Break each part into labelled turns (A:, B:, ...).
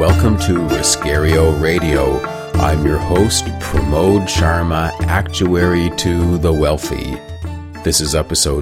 A: welcome to Riscario Radio. I'm your host, Pramod Sharma, Actuary to the Wealthy. This is episode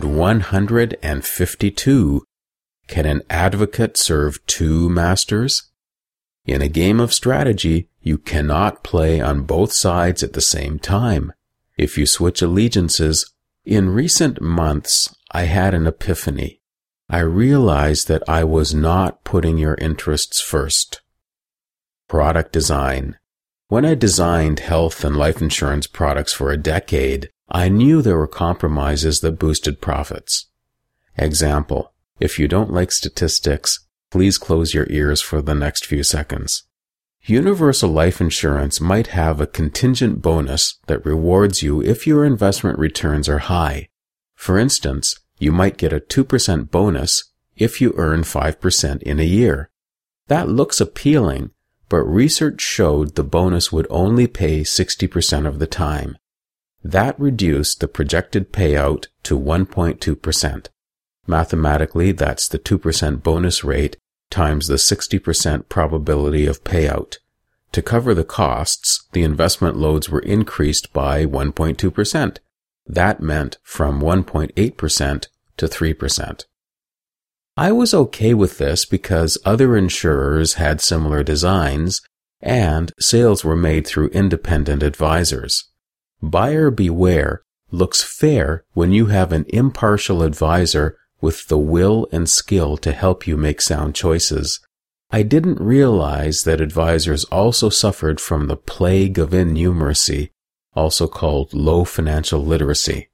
A: 152. Can an advocate serve two masters? In a game of strategy, you cannot play on both sides at the same time. If you switch allegiances, in recent months, I had an epiphany. I realized that I was not putting your interests first. Product design. When I designed health and life insurance products for a decade, I knew there were compromises that boosted profits. Example, if you don't like statistics, please close your ears for the next few seconds. Universal life insurance might have a contingent bonus that rewards you if your investment returns are high. For instance, you might get a 2% bonus if you earn 5% in a year. That looks appealing, but research showed the bonus would only pay 60% of the time. That reduced the projected payout to 1.2%. Mathematically, that's the 2% bonus rate times the 60% probability of payout. To cover the costs, the investment loads were increased by 1.2%. That meant from 1.8% to 3%. I was okay with this because other insurers had similar designs and sales were made through independent advisors. Buyer beware looks fair when you have an impartial advisor with the will and skill to help you make sound choices. I didn't realize that advisors also suffered from the plague of innumeracy, also called low financial literacy.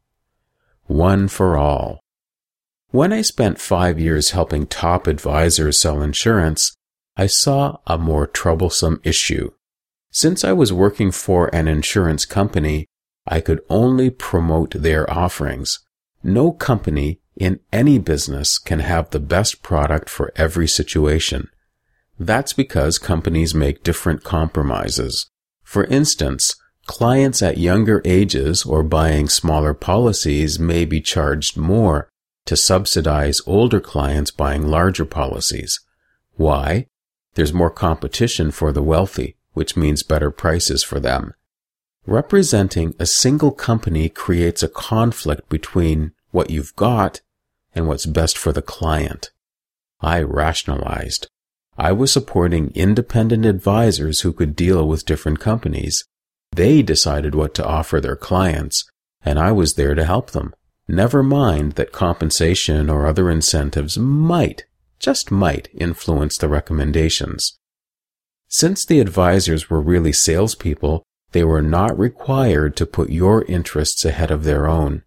A: One for all. When I spent 5 years helping top advisors sell insurance, I saw a more troublesome issue. Since I was working for an insurance company, I could only promote their offerings. No company in any business can have the best product for every situation. That's because companies make different compromises. For instance, clients at younger ages or buying smaller policies may be charged more to subsidize older clients buying larger policies. Why? There's more competition for the wealthy, which means better prices for them. Representing a single company creates a conflict between what you've got and what's best for the client. I rationalized. I was supporting independent advisors who could deal with different companies. They decided what to offer their clients, and I was there to help them. Never mind that compensation or other incentives might, just might, influence the recommendations. Since the advisors were really salespeople, they were not required to put your interests ahead of their own.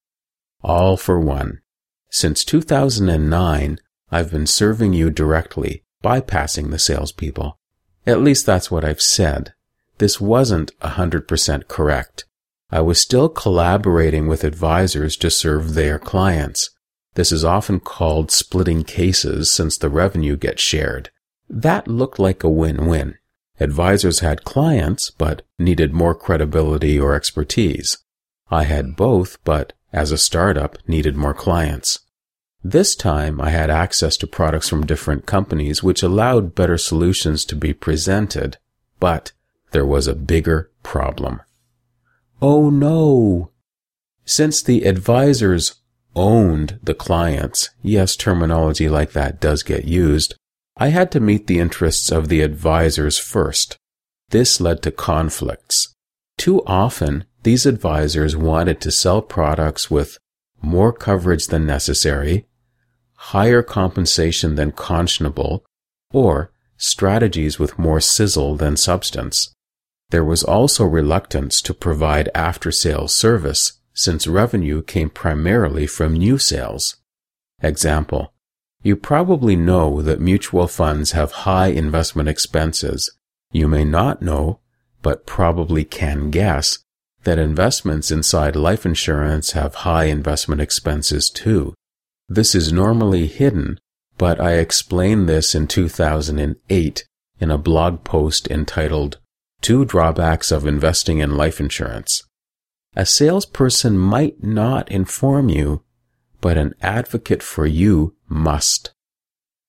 A: All for one. Since 2009, I've been serving you directly, bypassing the salespeople. At least that's what I've said. This wasn't 100% correct. I was still collaborating with advisors to serve their clients. This is often called splitting cases since the revenue gets shared. That looked like a win-win. Advisors had clients, but needed more credibility or expertise. I had both, but as a startup, needed more clients. This time, I had access to products from different companies, which allowed better solutions to be presented. But there was a bigger problem. Oh no! Since the advisors owned the clients, yes, terminology like that does get used, I had to meet the interests of the advisors first. This led to conflicts. Too often, these advisors wanted to sell products with more coverage than necessary, higher compensation than conscionable, or strategies with more sizzle than substance. There was also reluctance to provide after-sales service, since revenue came primarily from new sales. Example, you probably know that mutual funds have high investment expenses. You may not know, but probably can guess, that investments inside life insurance have high investment expenses too. This is normally hidden, but I explained this in 2008 in a blog post entitled 2 Drawbacks of Investing in Life Insurance. A salesperson might not inform you, but an advocate for you must.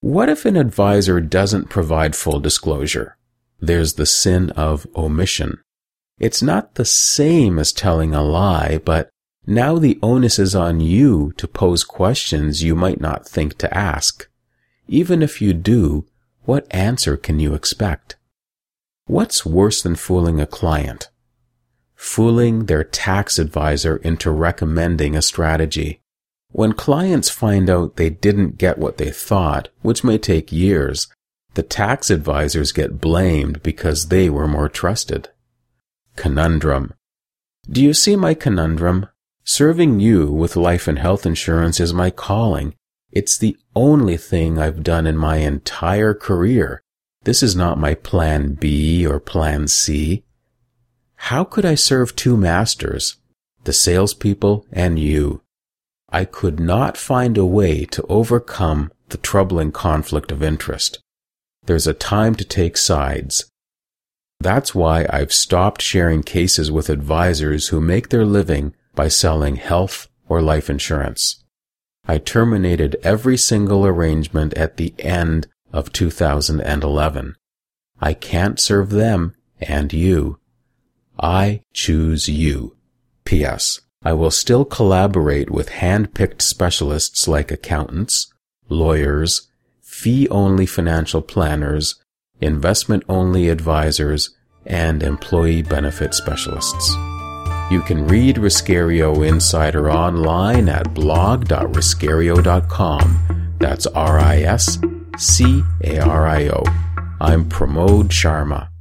A: What if an advisor doesn't provide full disclosure? There's the sin of omission. It's not the same as telling a lie, but now the onus is on you to pose questions you might not think to ask. Even if you do, what answer can you expect? What's worse than fooling a client? Fooling their tax advisor into recommending a strategy. When clients find out they didn't get what they thought, which may take years, the tax advisors get blamed because they were more trusted. Conundrum. Do you see my conundrum? Serving you with life and health insurance is my calling. It's the only thing I've done in my entire career. This is not my plan B or plan C. How could I serve two masters, the salespeople and you? I could not find a way to overcome the troubling conflict of interest. There's a time to take sides. That's why I've stopped sharing cases with advisors who make their living by selling health or life insurance. I terminated every single arrangement at the end of 2011. I can't serve them and you. I choose you. P.S. I will still collaborate with hand-picked specialists like accountants, lawyers, fee-only financial planners, investment-only advisors, and employee benefit specialists. You can read Riscario Insider online at blog.riscario.com. That's RISCARIO. I'm Pramod Sharma.